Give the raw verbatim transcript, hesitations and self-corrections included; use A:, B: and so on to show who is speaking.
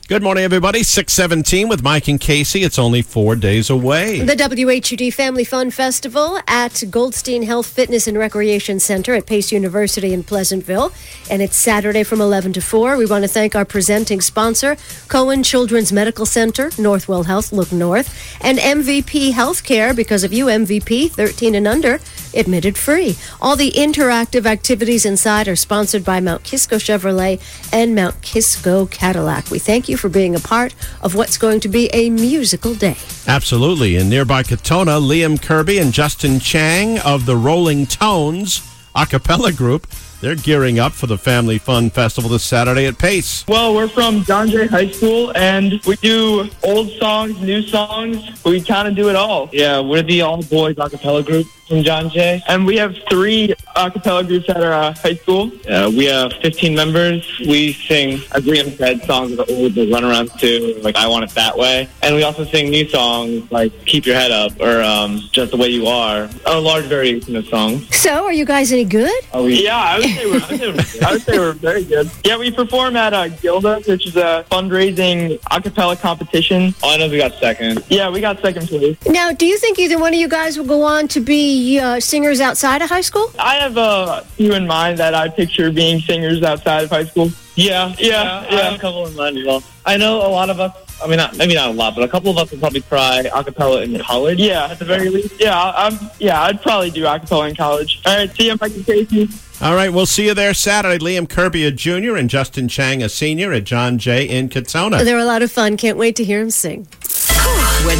A: Good morning, everybody. six seventeen with Mike and Casey. It's only four days away.
B: The W H U D Family Fun Festival at Goldstein Health Fitness and Recreation Center at Pace University in Pleasantville. And it's Saturday from eleven to four. We want to thank our presenting sponsor, Cohen Children's Medical Center, Northwell Health, look north, and M V P Healthcare. Because of you, M V P, thirteen and under, admitted free. All the interactive activities inside are sponsored by Mount Kisco Chevrolet and Mount Kisco Cadillac. We thank you for being a part of what's going to be a musical day.
A: Absolutely. In nearby Katona, Liam Kirby and Justin Chang of the Rolling Tones a cappella group, they're gearing up for the Family Fun Festival this Saturday at Pace.
C: Well, we're from John Jay High School, and we do old songs, new songs. We kind of do it all. Yeah, we're the all-boys a cappella group from John Jay. And we have three a cappella groups at our uh, high school. Uh, we have fifteen members. We sing, as Liam said, songs that old the runarounds to, like I Want It That Way. And we also sing new songs like Keep Your Head Up or um, Just the Way You Are. A large variation of songs.
B: So, are you guys any good?
C: Oh, we, yeah, I would say we're, I would say we're, I would say we're very good. Yeah, we perform at uh, Gilda, which is a fundraising a cappella competition. Oh, I know we got second. Yeah, we got second place.
B: Now, do you think either one of you guys will go on to be uh, singers outside of high school?
C: I have a few in mind that I picture being singers outside of higy school. Yeah, yeah, yeah. I have a couple in mind as well. I know a lot of us, I mean, not, maybe not a lot, but a couple of us would probably try a cappella in college. Yeah, at the very least. Yeah, I'm, yeah, I'd probably do a cappella in college. All right, see you, Mike and Casey.
A: All right, we'll see you there Saturday. Liam Kirby, a junior, and Justin Chang, a senior, at John Jay in Katona.
B: They're a lot of fun. Can't wait to hear them sing.